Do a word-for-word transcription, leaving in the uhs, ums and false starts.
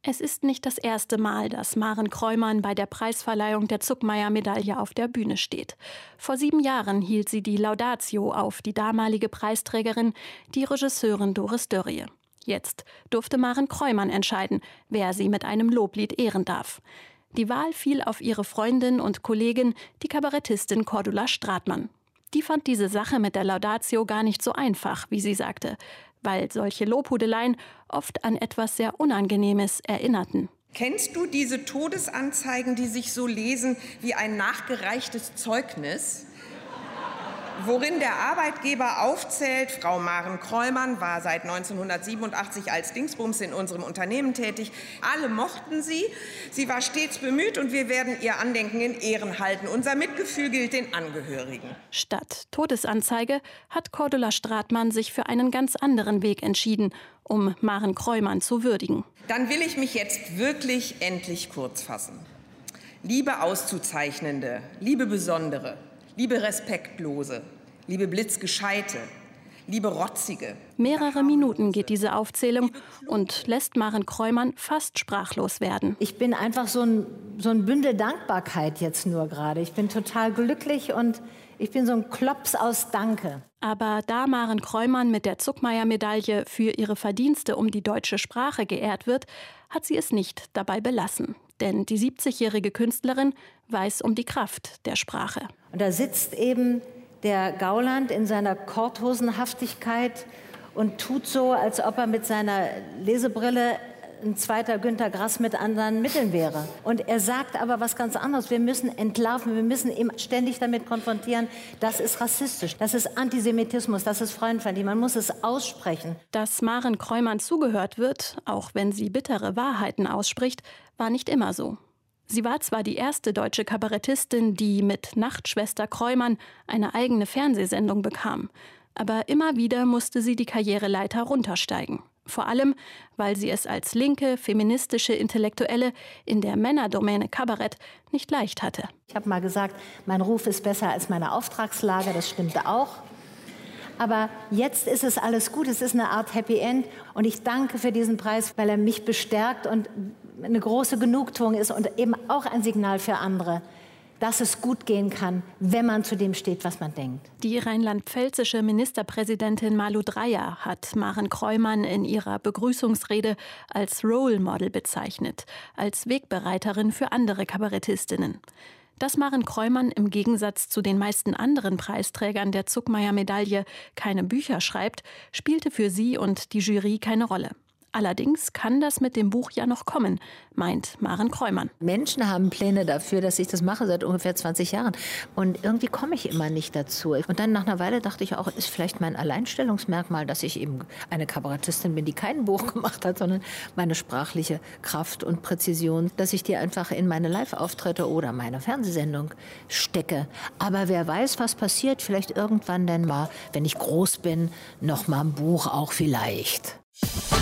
Es ist nicht das erste Mal, dass Maren Kräumann bei der Preisverleihung der Zuckmayer-Medaille auf der Bühne steht. Vor sieben Jahren hielt sie die Laudatio auf die damalige Preisträgerin, die Regisseurin Doris Dörrie. Jetzt durfte Maren Kräumann entscheiden, wer sie mit einem Loblied ehren darf. Die Wahl fiel auf ihre Freundin und Kollegin, die Kabarettistin Cordula Stratmann. Die fand diese Sache mit der Laudatio gar nicht so einfach, wie sie sagte, weil solche Lobhudeleien oft an etwas sehr Unangenehmes erinnerten. Kennst du diese Todesanzeigen, die sich so lesen wie ein nachgereichtes Zeugnis, worin der Arbeitgeber aufzählt, Frau Maren Kräumann war seit neunzehnhundertsiebenundachtzig als Dingsbums in unserem Unternehmen tätig. Alle mochten sie. Sie war stets bemüht und wir werden ihr Andenken in Ehren halten. Unser Mitgefühl gilt den Angehörigen. Statt Todesanzeige hat Cordula Stratmann sich für einen ganz anderen Weg entschieden, um Maren Kräumann zu würdigen. Dann will ich mich jetzt wirklich endlich kurz fassen. Liebe Auszuzeichnende, liebe Besondere, liebe Respektlose, liebe Blitzgescheite, liebe Rotzige. Mehrere Minuten geht diese Aufzählung und lässt Maren Kräumann fast sprachlos werden. Ich bin einfach so ein, so ein Bündel Dankbarkeit jetzt nur gerade. Ich bin total glücklich und ich bin so ein Klops aus Danke. Aber da Maren Kräumann mit der Zuckmayer-Medaille für ihre Verdienste um die deutsche Sprache geehrt wird, hat sie es nicht dabei belassen. Denn die siebzigjährige Künstlerin weiß um die Kraft der Sprache. Und da sitzt eben der Gauland in seiner Korthosenhaftigkeit und tut so, als ob er mit seiner Lesebrille ein zweiter Günter Grass mit anderen Mitteln wäre. Und er sagt aber was ganz anderes. Wir müssen entlarven, wir müssen ihn ständig damit konfrontieren, das ist rassistisch, das ist Antisemitismus, das ist frauenfeindlich. Man muss es aussprechen. Dass Maren Kräumann zugehört wird, auch wenn sie bittere Wahrheiten ausspricht, war nicht immer so. Sie war zwar die erste deutsche Kabarettistin, die mit Nachtschwester Kräumann eine eigene Fernsehsendung bekam. Aber immer wieder musste sie die Karriereleiter runtersteigen. Vor allem, weil sie es als linke, feministische Intellektuelle in der Männerdomäne Kabarett nicht leicht hatte. Ich habe mal gesagt, mein Ruf ist besser als meine Auftragslage, das stimmte auch. Aber jetzt ist es alles gut, es ist eine Art Happy End. Und ich danke für diesen Preis, weil er mich bestärkt und eine große Genugtuung ist und eben auch ein Signal für andere, dass es gut gehen kann, wenn man zu dem steht, was man denkt. Die rheinland-pfälzische Ministerpräsidentin Malu Dreyer hat Maren Kräumann in ihrer Begrüßungsrede als Role Model bezeichnet, als Wegbereiterin für andere Kabarettistinnen. Dass Maren Kräumann im Gegensatz zu den meisten anderen Preisträgern der Zuckmayer-Medaille keine Bücher schreibt, spielte für sie und die Jury keine Rolle. Allerdings kann das mit dem Buch ja noch kommen, meint Maren Kräumann. Menschen haben Pläne dafür, dass ich das mache seit ungefähr zwanzig Jahren. Und irgendwie komme ich immer nicht dazu. Und dann nach einer Weile dachte ich auch, ist vielleicht mein Alleinstellungsmerkmal, dass ich eben eine Kabarettistin bin, die kein Buch gemacht hat, sondern meine sprachliche Kraft und Präzision, dass ich die einfach in meine Live-Auftritte oder meine Fernsehsendung stecke. Aber wer weiß, was passiert, vielleicht irgendwann denn mal, wenn ich groß bin, noch mal ein Buch auch vielleicht.